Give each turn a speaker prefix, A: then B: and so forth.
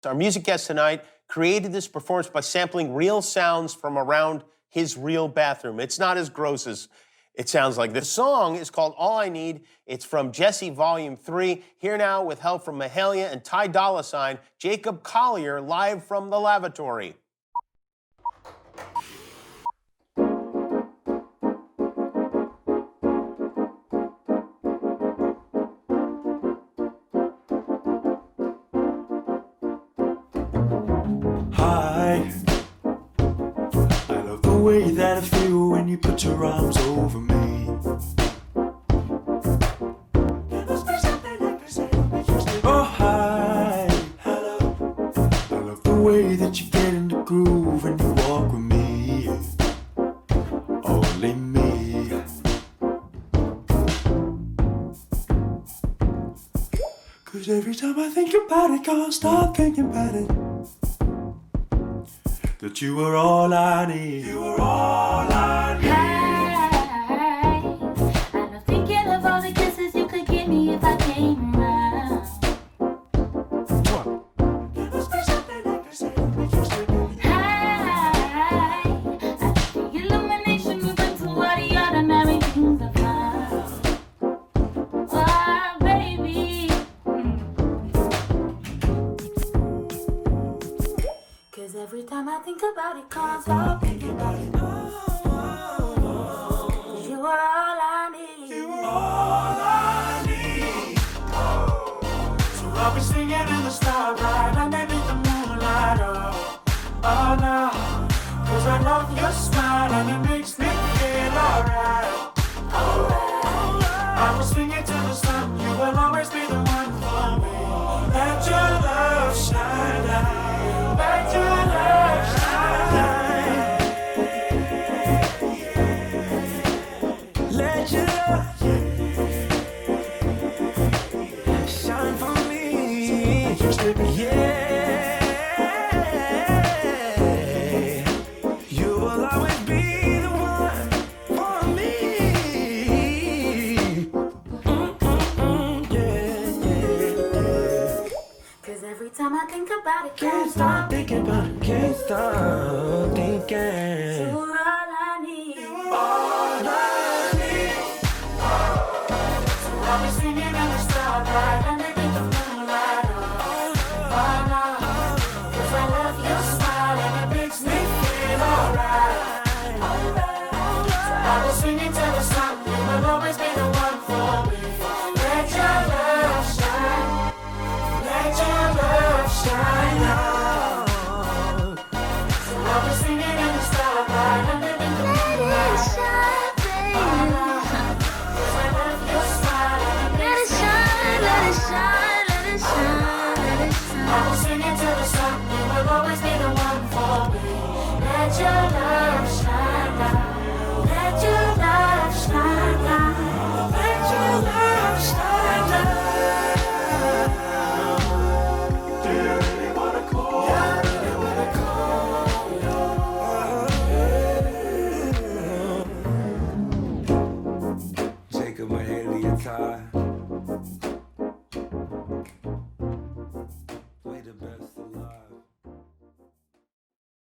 A: Our music guest tonight created this performance by sampling real sounds from around his real bathroom. It's not as gross as it sounds like. The song is called All I Need. It's from Jesse Volume 3. Here now with help from Mahalia and Ty Dolla $ign, Jacob Collier live from the lavatory.
B: The way that I feel when you put your arms over me. Oh hi, hello. I love the way that you get in the groove when you walk with me. Only me. 'Cause every time I think about it, can't stop thinking about it. That you were all I need. You were all I need.
C: I'm not thinking of all the kisses you could give me if I came around. I think the illumination you bring to all the ordinary things I found. Oh, baby. 'Cause every time I think about it, can't stop thinking about it. You are all I need.
B: You were all I need. So I'll be singing in the starlight underneath the moonlight. Oh no. 'Cause I love your smile and it makes me feel alright. I will swing it to the sun. You will always be the one for me. Let your love shine out. Let your love shine. Let your love shine for me. Yeah. You will always be the one for me. Yeah.
C: 'Cause every time I think about it,
B: Can't stop thinking about it. Can't stop thinking.